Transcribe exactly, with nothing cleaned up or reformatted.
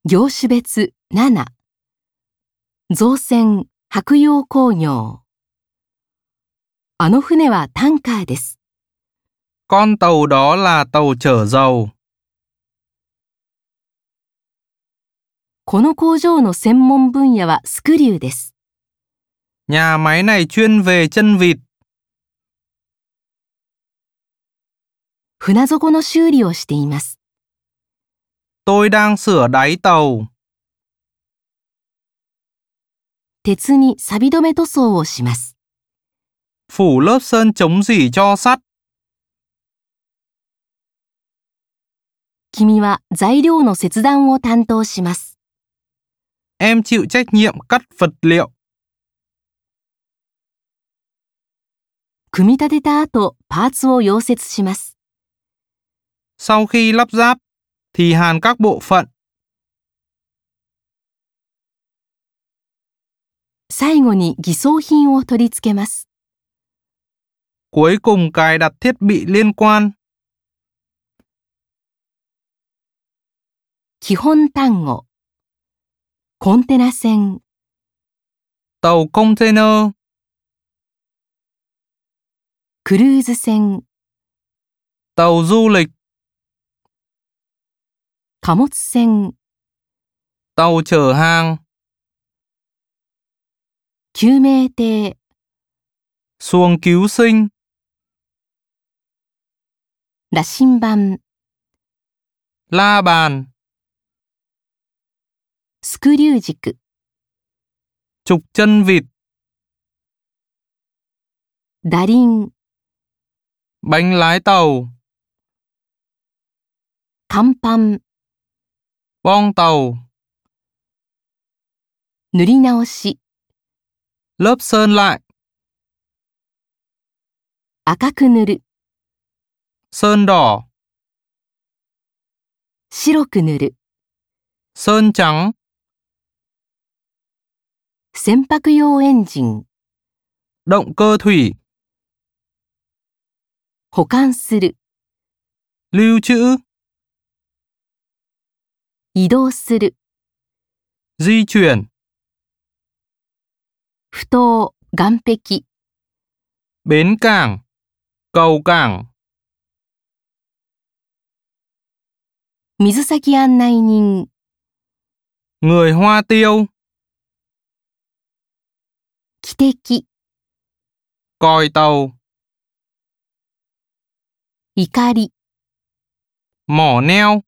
業種別なな、造船・白洋工業。あの船はタンカーです。 Con tàu đó là tàu chở dầu. この工場の専門分野はスクリューです。 Nhà máy này chuyên về chân vịt. 船底の修理をしています。 Tôi đang sửa đáy tàu. 鉄に錆止め塗装をします。 Phủ lớp sơn chống rỉ cho sắt. 君は材料の切断を担当します。 Em chịu trách nhiệm cắt vật liệu. 組み立てた後、パーツを溶接します。 Sau khi lắp ráp, thì hàn các bộ phận. 最後に偽装品を取り付けます。 Cuối cùng cài đặt thiết bị liên quan. 基本単語。コンテナ船。 Tàu container. クルーズ船。 Tàu du lịch. 貨物船。 Tàu chở hàng. 救命艇。 Xuồng cứu sinh. 羅針盤。 La bàn. スクリュー軸。 Trục chân vịt. 舵輪。 Bánh lái tàu. 甲板。 Bong tàu. 塗り直し。 Lớp sơn lại. 赤く塗る。 Sơn đỏ. 白く塗る。 Sơn trắng. 船舶用エンジン。 Động cơ thủy. 保管する。 Lưu trữ. 移動する。 Di chuyển. 埠頭、岸壁。 Bến cảng. Cầu cảng. 水先案内人。 Người hoa tiêu. 汽笛。 Còi tàu. 怒り。 Mỏ neo.